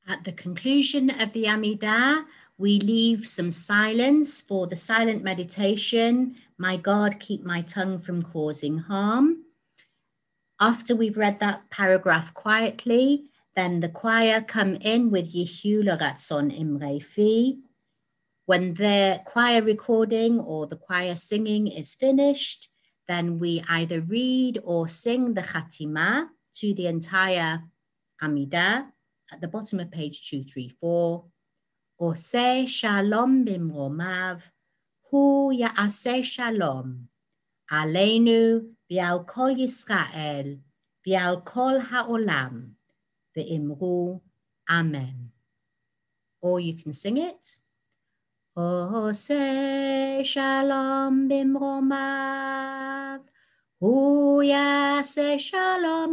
At the conclusion of the Amidah, we leave some silence for the silent meditation. My God, keep my tongue from causing harm. After we've read that paragraph quietly, then the choir come in with Yehu L'Ratzon Imrei Fi. When the choir recording or the choir singing is finished, then we either read or sing the Khatimah to the entire Amidah at the bottom of page 234. Oseh shalom bimromav, hu ya'aseh shalom, aleinu v'al kol Yisrael, v'al kol ha'olam, ve'imru amen. Or you can sing it. Oseh shalom bimromav, hu ya'aseh shalom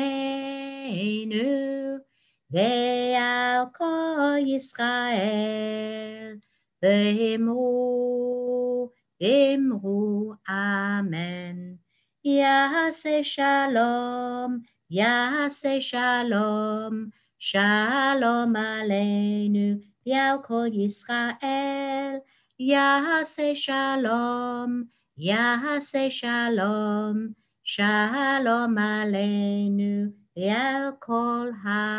aleinu, ve'al kol Yisrael, ve'imru amen. Ya'aseh shalom, ya'aseh shalom, shalom aleinu, ve'al kol Yisrael, ya'aseh shalom, ya'aseh shalom, shalom aleinu, ve'al kol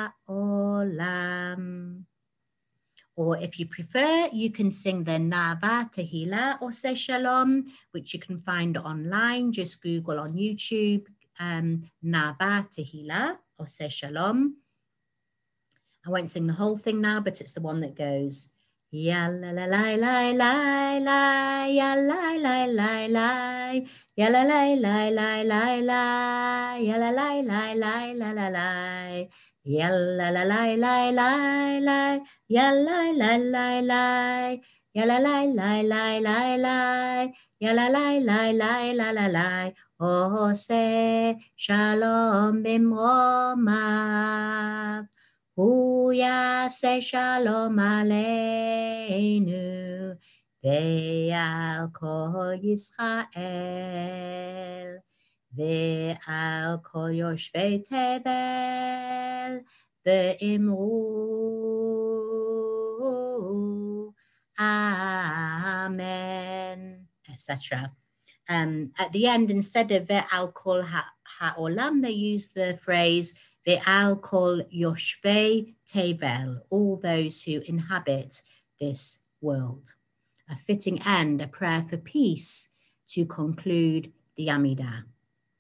ha'olam. Or if you prefer, you can sing the Nava Tehillah or Say Shalom, which you can find online. Just Google on YouTube, Nava Tehillah or Say Shalom. I won't sing the whole thing now, but it's the one that goes, ya la la la la la la, ya la la la la, ya la la la la la la, ya la la la la la la la, ya la la la la la la, ya la la la la, ya la la la la la la, ya la la la la la la la. Oseh shalom bimromav, hu ya'aseh shalom aleinu, ve'al kol Yisrael, ve'al kol yoshvei tevel, ve'imru amen, etc. At the end, instead of ve'al kol ha'olam, they use the phrase ve'al kol yoshvei tevel, all those who inhabit this world. A fitting end, a prayer for peace to conclude the Amidah.